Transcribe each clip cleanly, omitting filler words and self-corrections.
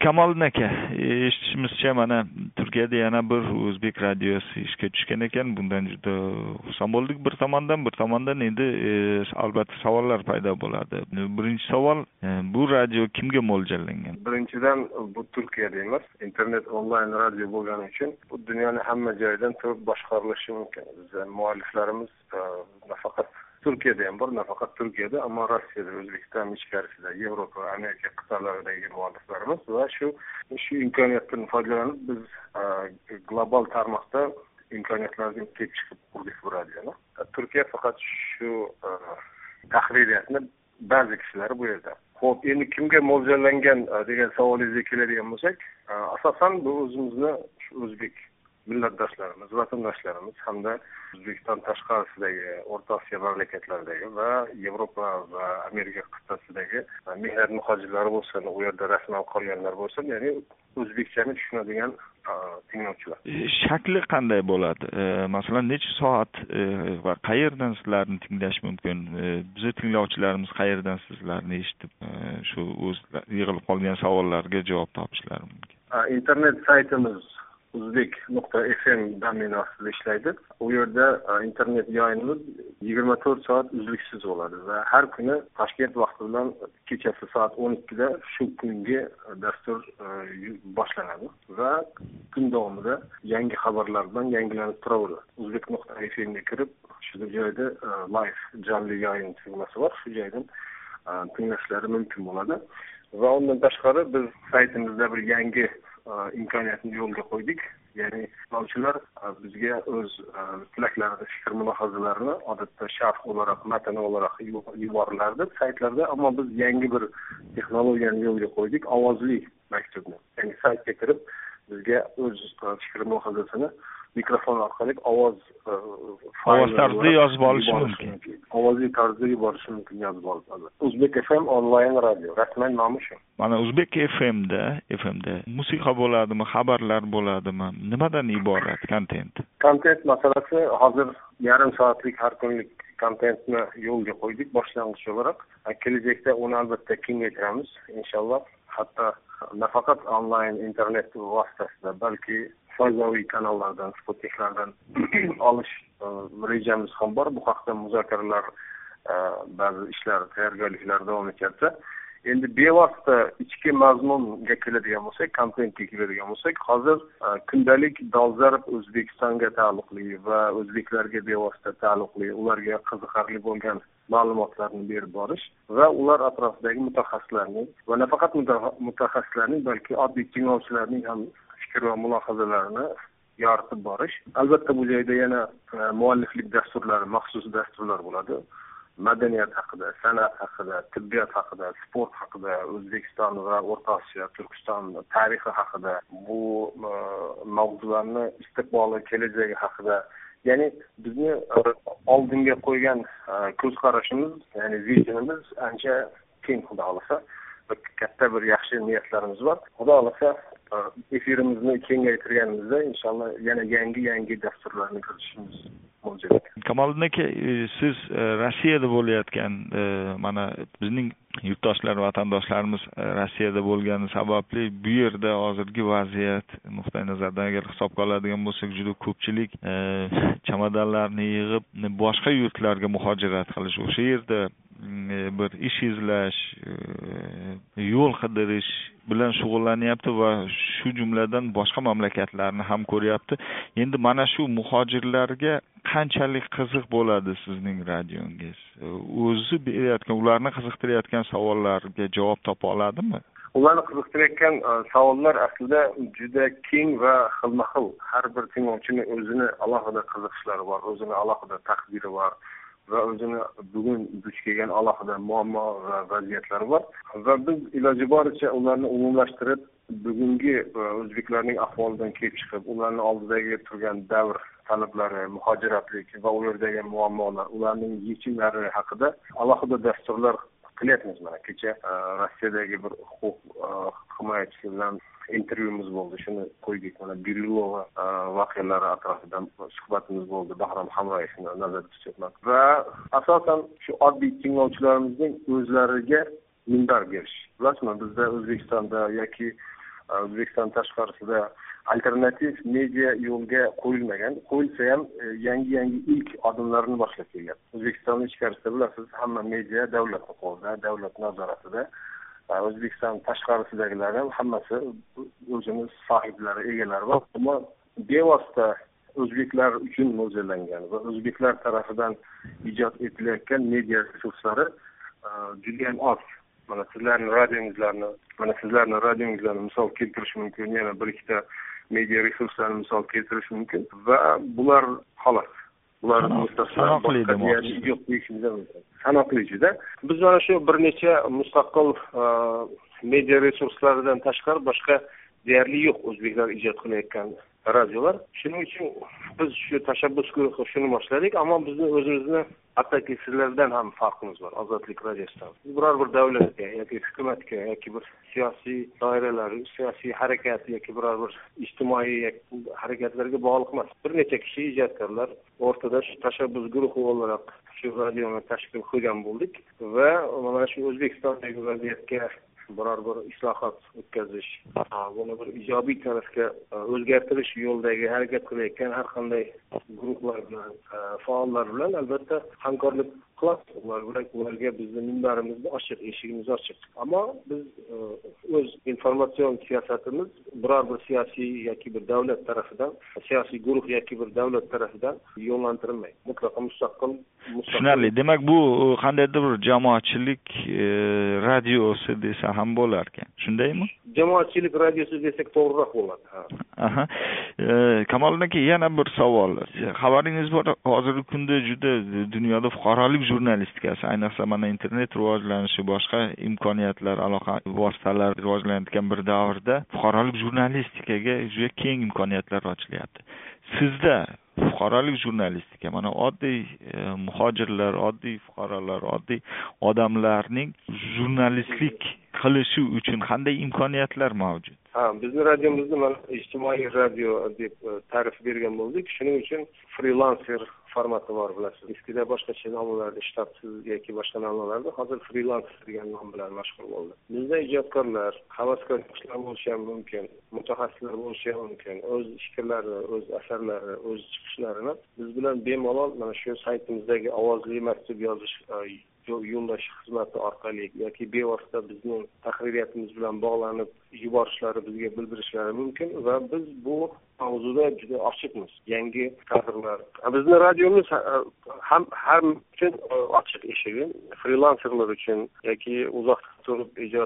Kamoliddin aka, eshitishimizcha mana Turkiyada yana bir o'zbek radiosi ishga tushgan ekan. Bundan juda xursand bo'ldik bir tomondan endi albatta savollar paydo bo'ladi. Birinchi savol, bu radio kimga mo'ljallangan? Birinchidan bu Turkiyada emas, internet onlayn radio bo'lgani uchun bu dunyoning hamma joyidan turib boshqarilishi mumkin. Bizning mualliflarimiz nafaqat Turkiyada ham bor, nafaqat Turkiyada, ammo Rossiyada, O'zbekiston ichkarisida, Yevropa, Amerika qit'alaridagi mualliflarimiz va shu imkoniyatdan foydalanib biz global tarmoqda imkoniyatlarga kelib chiqib qurdik bu radioni. Turkiya faqat shu tahririyatni ba'zi kishilari bu yerda. Xo'p, endi kimga mo'ljallangan degan savolingizga keladigan bo'lsak, asosan bu o'zimizni o'zbek millatdoshlarimiz, vatandoshlarimiz hamda O'zbekiston tashqarisidagi, O'rta Osiyo mamlakatlaridagi va Yevropa va Amerika qit'asidagi mehnat muhojirlari bo'lsin, u yerda rasman qolganlar bo'lsin, ya'ni o'zbekchani tushunadigan tinglovchilar. Shakli qanday bo'ladi? Masalan, necha soat va qayerdan sizlarni tinglash mumkin? Bizning tinglovchilarimiz qayerdan sizlarni eshitib, shu o'z yig'ilib qolgan savollarga javob topishlari mumkin? Internet saytimiz uzbek.fm domeni ostida ishlaydi. U yerda internet yayinimiz 24 soat uzluksiz bo'ladi va har kuni Toshkent vaqti bilan kechasi soat 12 da shu kungi dastur boshlanadi va kun davomida yangi xabarlar bilan yangilanib turaveradi. Uzbek.fm ga kirib, shu joyda live jonli yayın tugmasi bor, shu joydan tinglashlari mumkin bo'ladi. Va undan tashqari biz saytimizda bir yangi imkoniyatni yo'lga qo'ydik. Ya'ni tinglovchilar bizga o'z tilaklarini, fikr mulohazalarini odatda sharh olarak, matn olarak yuborilardi saytlarda, ammo biz yangi bir texnologiyani yo'lga qo'ydik, ovozli maktubni. Ya'ni saytga kirib bizga o'z fikr mulohazasini mikrofon orqali ovoz tarzida yozib olishi mumkin. Ovozli tarzda yuborishi mumkin, yozib olib. Uzbek FM onlayn radio, rasman nomi shu. Mana Uzbek FMda musiqa bo'ladimi, xabarlar bo'ladimi? Nimadan iborat kontent? Kontent masalasi hozir yarim soatlik har kunlik kontentni yo'lga qo'ydik boshlang'ich olarak. Kelajakda uni albatta kengaytiramiz inshaalloh. Hatto nafaqat onlayn internet vositasida, balki foydaviy kanallardan, Sputniklardan olish rejamiz ham bor. Bu haqda muzokaralar, ba'zi ishlar, tayyorgarliklar davom etyapti. Endi bevosita ichki mazmunga keladigan bo'lsak, kontentga keladigan bo'lsak, hozir kundalik dolzarb O'zbekistonga taalluqli va o'zbeklarga bevosita taalluqli, ularga qiziqarli bo'lgan ma'lumotlarni berib borish va ular atrofidagi mutaxassislarning va nafaqat mutaxassislarning, balki oddiy tinglovchilarning ham fikr va mulohazalarini yoritib borish. Albatta bu joyda yana mualliflik dasturlari, maxsus dasturlar bo'ladi. Madaniyat haqida, san'at haqida, tibbiyot haqida, sport haqida, O'zbekiston va O'rta Osiyo, Turkiston tarixi haqida, bu mavzularni istiqboli, kelajagi haqida, ya'ni bizni oldinga qo'ygan ko'z qarashimiz, ya'ni vizionimiz ancha keng, xudo xolasa. Katta bir yaxshi niyatlarimiz bor. Xudo xolasa efirimizni kengaytirganimizda inshaalloh yana yangi dasturlarni kiritishimiz mo'ljal. Kamoliddin aka, siz Rossiyada bo'layotgan, mana bizning yurtdoshlar, vatandoshlarimiz Rossiyada bo'lgani sababli bu yerda hozirgi vaziyat nuqtai nazaridan agar hisobga oladigan bo'lsak, juda ko'pchilik chamadonlarni yig'ib boshqa yurtlarga muhojirat qilish, o'sha yerda bir ish izlash, yo'l qidirish bilan shug'ullanyapti va shu jumladan boshqa mamlakatlarni ham ko'ryapti. Endi mana shu muhojirlarga qanchalik qiziq bo'ladi sizning radiongiz? O'zi berayotgan, ularni qiziqtirayotgan savollarga javob topa oladimi? Ularni qiziqtirayotgan savollar aslida juda keng va xilma-xil. Har bir tinglovchini o'zini alohida qiziqishlari bor, o'zini alohida taqdiri bor va o'zini bugun duch kelgan alohida muammo va vaziyatlari bor. Va biz iloji boricha ularni umumlashtirib, bugungi o'zbeklarning ahvolidan kelib chiqib, ularning oldidagi turgan davr talablari, muhojiratlik va u yerdagi muammolar, ularning yechimlari haqida alohida dasturlar qilyapmiz. Mana kecha Rossiyadagi bir huquq himoyachisi bilan intervyumiz bo'ldi. Shuni qo'ydik. Mana Birilova voqealari atrofida suhbatimiz bo'ldi. Bahrom Hamroyevni nazarda tutyapman. Va asosan shu oddiy tinglovchilarimizning o'zlariga minbar berish. Bilasizmi, bizda O'zbekistonda yoki O'zbekiston tashqarisida alternativ media yo'lga qo'yilmagan. Qo'yilsa ham yangi ilk odamlarni boshlab kelyapti. O'zbekistonning ichkarisida bilasiz, hamma media davlatning qo'lida, davlat nazoratida. O'zbekiston tashqarisidagilar ham hammasi o'zini sohiblari, egalari bor. Ammo bevosita o'zbeklar uchun mo'ljallangan va o'zbeklar tarafidan ijod etilayotgan media resurslari juda ham oz. Mana sizlarning radiongizlarni misol keltirish mumkin, yana bir ikkita media resurslarni misol keltirish mumkin va bular xolos. Bular sanoqli juda. Biz mana shu bir necha mustaqil media resurslaridan tashqari boshqa deyarli yo'q o'zbeklar ijod qilayotgan radiolar. Shuning uchun biz shu tashabbus guruhi shuni boshladik, ammo bizni o'zimizni hattoki sizlardan ham farqimiz bor, Ozodlik radiosidan. Biz biror bir davlatga yoki hukumatga yoki bir siyosiy doiralar, siyosiy harakat yoki biror bir ijtimoiy harakatlarga bog'liq emas. Bir necha kishi ijodkorlar o'rtada shu tashabbus guruhi o'laroq shu radioni tashkil qilgan bo'ldik va mana shu O'zbekistondagi vaziyatga biror bir islohot o'tkazish, buni bir ijobiy tarafga o'zgartirish yo'lidagi harakat qilayotgan har qanday guruhlar bilan, faollar bilan albatta hamkorlik qilamiz. Ularga bizning minbarimiz ochiq, eshigimiz ochiq. Ammo biz o'z informatsion siyosatimiz biror bir siyosiy yoki bir davlat tarafidan, siyosiy guruh yoki bir davlat tarafidan yo'llantirilmaydi. Mutlaqo mustaqil. Tushunarli. Demak, bu qandaydir bir jamoatchilik radiosi desa ham bo'lar ekan. Shundaymi? Jamoatchilik radiosi desak to'g'riroq bo'ladi. Aha. Kamoliddin aka, yana bir savol. Xabaringiz bor, hozirgi kunda juda dunyoda fuqarolik jurnalistikasi, ayniqsa mana internet rivojlanishi, boshqa imkoniyatlar, aloqa vositalari rivojlanayotgan bir davrda fuqarolik jurnalistikaga juda keng imkoniyatlar ochilyapti. Sizda fuqarolik jurnalistika, mana oddiy muhojirlar, oddiy fuqarolar, oddiy odamlarning jurnalistlik qilishi uchun qanday imkoniyatlar mavjud? Bizning radiomizni mana ijtimoiy radio deb ta'rif bergan bo'ldik. Shuning uchun freelancer formati bor, bilasiz. Eskida boshqacha nomlarda, shtatsiz yoki boshqa nomlarda, hozir freelancer degan nom bilan mashhur bo'ldi. Bizda ijodkorlar, havaskor kishilar bo'lishi ham mumkin, mutaxassislar bo'lishi ham mumkin. O'z fikrlari, o'z asarlari, o'z chiqishlarini biz bilan bemalol mana shu saytimizdagi ovozli maktub yozish yo'llash xizmati orqali yoki bevosita bizning tahririyatimiz bilan bog'lanib yuborishlari, bizga bildirishlari mumkin va biz bu mavzuda juda ochiqmiz. Yangi kadrlar. Bizning radiomiz ham har uchun ochiq eshigi, freelancerlar uchun yoki uzoqda turib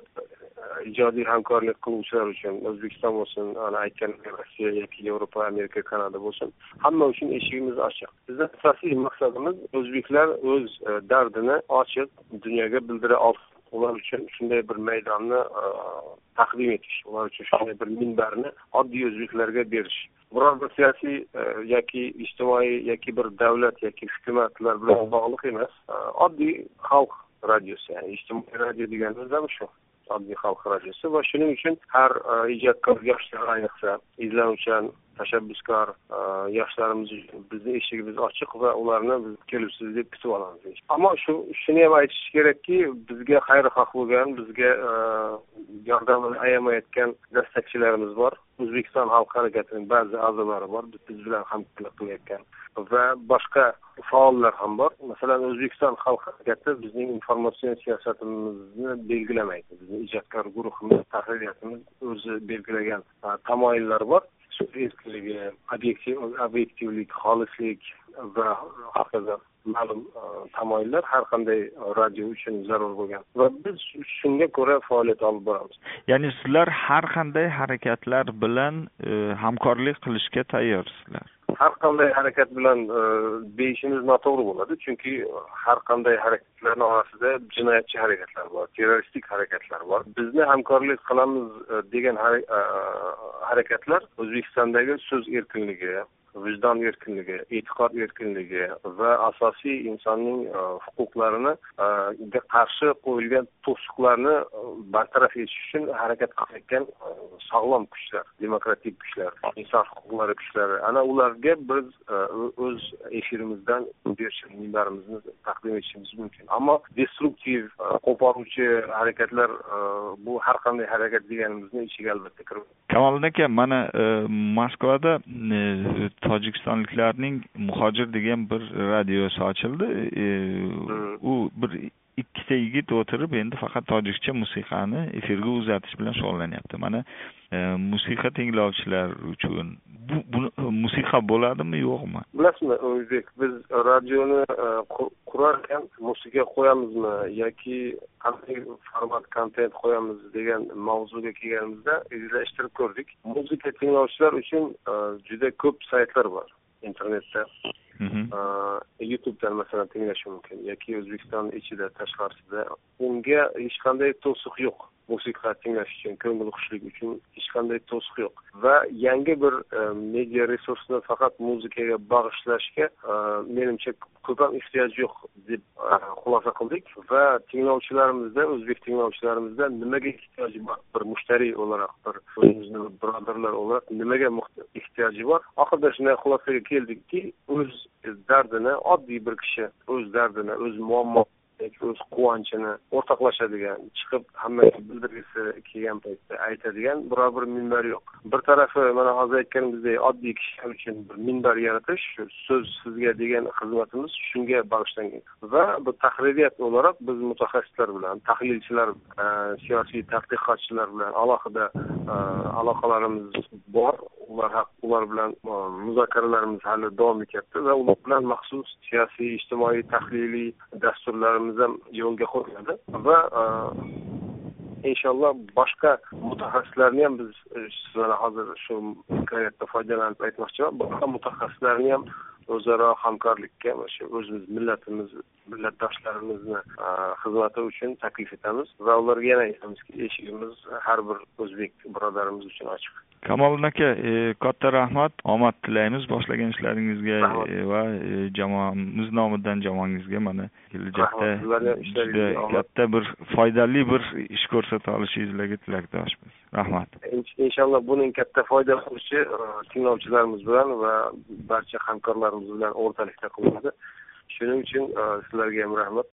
ijodiy hamkorlik qiluvchilar uchun, O'zbekiston bo'lsin, ana aytgan Rossiya yoki Yevropa, Amerika, Kanada bo'lsin, hamma uchun eshigimiz ochiq. Bizning asosiy maqsadimiz o'zbeklar o'z dardini ochiq dunyoga bildira olsin. Ular uchun shunday bir maydonni taqdim etish, ular uchun shunday bir minbarni oddiy o'zbeklarga berish. Biror bir siyosiy yoki ijtimoiy yoki bir davlat yoki hukumatlar bilan bog'liq emas, oddiy xalq radiosi, ya'ni ijtimoiy radio deganimiz ham shu. Oddiy xalq radiosi va shuning uchun har ijodkor yoshlar, ayniqsa izlanuvchan, tashabbuskor yoshlarimiz uchun bizning eshigimiz ochiq va ularni biz kelibsiz deb kutib olamiz. Ammo shuni ham aytish kerakki, bizga xayrixoh bo'lgan, bizga yordamini ayamayotgan dastakchilarimiz bor. O'zbekiston Xalq harakatining ba'zi a'zolari bor, biz bilan hamkorlik qilayotgan va boshqa faollar ham bor. Masalan, O'zbekiston Xalq harakati bizning informatsion siyosatimizni belgilamaydi. Bizning ijodkor guruhimiz, tahririyatimiz o'zi belgilagan tamoyillar bor. So'z erkinligi, obyektivlik, xolislik va hokazo ma'lum tamoyillar har qanday radio uchun zarur bo'lgan va biz shunga ko'ra faoliyat olib boramiz. Ya'ni sizlar har qanday harakatlar bilan hamkorlik qilishga tayyorsizlar. Har qanday harakat bilan deyishimiz noto'g'ri bo'ladi, chunki har qanday harakatlarning orasida jinoyatchi harakatlar bor, terroristik harakatlar bor. Bizni hamkorlik qilamiz degan harakatlar O'zbekistondagi so'z erkinligi, vijdon erkinligi, e'tiqod erkinligi va asosiy insonning huquqlarini qarshi qo'yilgan to'siqlarni bartaraf etish uchun harakat qilayotgan sog'lom kuchlar, demokratik kuchlar, inson huquqlari kuchlari. Ana ularga biz o'z efirimizdan minbarimizni taqdim etishimiz mumkin. Ammo destruktiv, qo'poruvchi harakatlar bu har qanday harakat deganimizni ichiga albatta kiradi. Kamoliddin aka, mana Moskvada tojikistonliklarning Muhojir degan bir radiosi ochildi. U bir ikkita yigit o'tirib endi faqat tojikcha musiqani efirga uzatish bilan shug'ullanyapti. Mana musiqa tinglovchilar uchun bu musiqa bo'ladimi, yo'qmi? Bilasizmi, O'zbek, biz radioni qurarkan musiqa qo'yamizmi yoki qanday format kontent qo'yamiz degan mavzuga kelganimizda izlashtirib ko'rdik. Musiqa tinglovchilar uchun juda ko'p saytlar bor internetda. YouTube'dan masalan tinglash mumkin yoki O'zbekiston ichida, tashqarisida. Unga hech qanday to'siq yo'q. Musiqa tinglash uchun, ko'ngil xushlik uchun hech qanday to'siq yo'q. Va yangi bir media resursni faqat musiqaga bag'ishlashga menimcha ko'p ham ehtiyoj yo'q deb xulosa qildik va tinglovchilarimizda, o'zbek tinglovchilarimizda nimaga ehtiyoji bor? Bir mushtariy o'laroq, bir o'zimizni birodarlar o'laroq nimaga ehtiyoji bor? Oxirida shunday xulosaga keldikki, o'z dardini, oddiy bir kishi o'z dardini, o'z muammo o'z quvonchini o'rtoqlashadigan, chiqib hammaga bildirgisi kelgan paytda aytadigan biror bir minbar yo'q. Bir tarafi mana hozir aytganimizdek oddiy kishilar uchun bir minbar yaratish, so'z sizga degan xizmatimiz shunga bag'ishlangan. Va bu tahririyat o'laroq biz mutaxassislar bilan, tahlilchilar, siyosiy tadqiqotchilar bilan alohida aloqalarimiz bor. Ular bilan muzokaralarimiz hali davom etyapti va ular bilan maxsus siyosiy, ijtimoiy, tahliliy dasturlarimiz ham yo'lga qo'yiladi va inshaalloh boshqa mutaxassislarni ham biz sizlarga hozir shu imkoniyatdan foydalanib aytmoqchiman. Boshqa mutaxassislarni ham o'zaro hamkorlikka shu o'zimiz millatdoshlarimizni xizmati uchun taklif etamiz va ularga yana aytamizki, eshigimiz har bir o'zbek birodarimiz uchun ochiq. Kamoliddin aka, katta rahmat, omad tilaymiz boshlagan ishlaringizga va jamoamiz nomidan jamoangizga mana kelajakda juda katta bir foydali bir ish ko'rsata olishingizga tilakdoshmiz. Rahmat. Inshaalloh buning katta foyda bo'lishi tinglovchilarimiz bilan va barcha hamkorlarimiz bilan o'rtalikda qilinadi. Shuning uchun sizlarga ham rahmat.